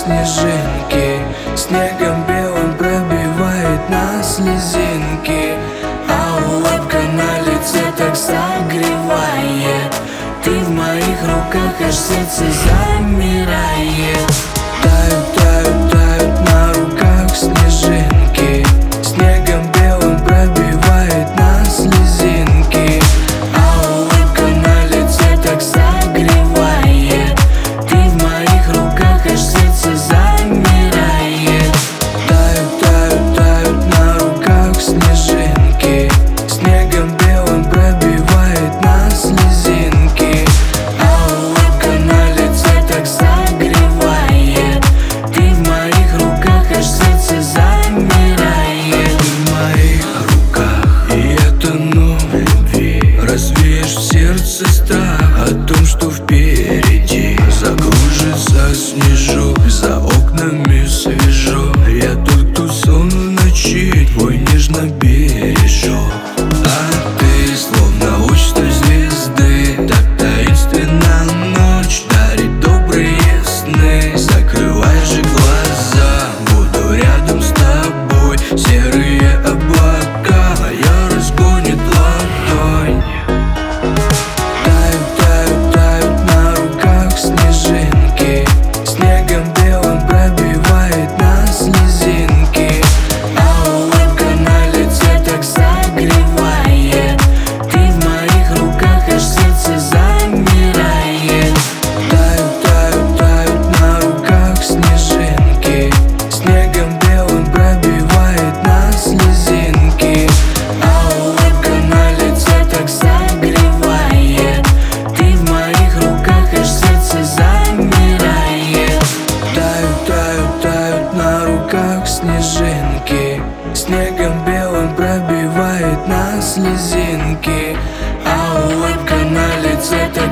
снежинки, снегом белым пробивает нас слезинки, а улыбка на лице так согревает. Ты в моих руках, аж сердце замирает. Тают, тают, тают на руках снежинки, снегом белым пробивает нас слезинки, а улыбка на лице так согревает. Ты в моих руках, аж сердце замирает. Тают, тают, тают на руках снежинки, снегом белым пробивает нас слезинки, а улыбка на лице так согревает. Ты в моих руках, аж сердце замирает. Ты в моих руках, и я тону в любви. Развеешь в сердце страх о том, что впереди. Закружится снежок, за окнами свежо. Я тот, кто сон в ночи твой нежно бережет. А ты словно луч той звезды, так таинственно ночь дарит добрые сны. Закрывай же глаза, буду рядом с тобой. Серые облака моя разгонит ладонь. Тают, тают, тают на руках снежинки, снегом белым пробивает нас слезинки, а улыбка на лице так согревает. Ты в моих руках, аж сердце замирает. Тают, тают, тают на руках снежинки, снегом белым пробивает нас слезинки, а улыбка на лице так согревает. Ты в моих руках, аж сердце замирает. Тают, тают, тают на руках снежинки, снегом белым пробивает нас слезинки, а улыбка на лице так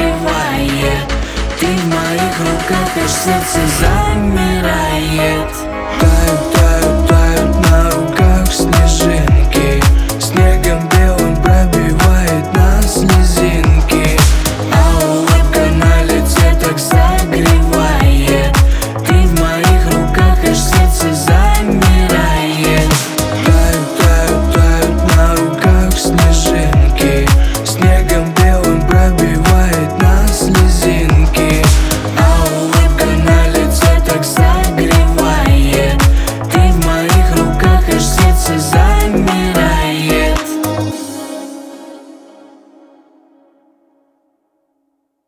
согревает. Ты в моих руках, аж сердце замирает.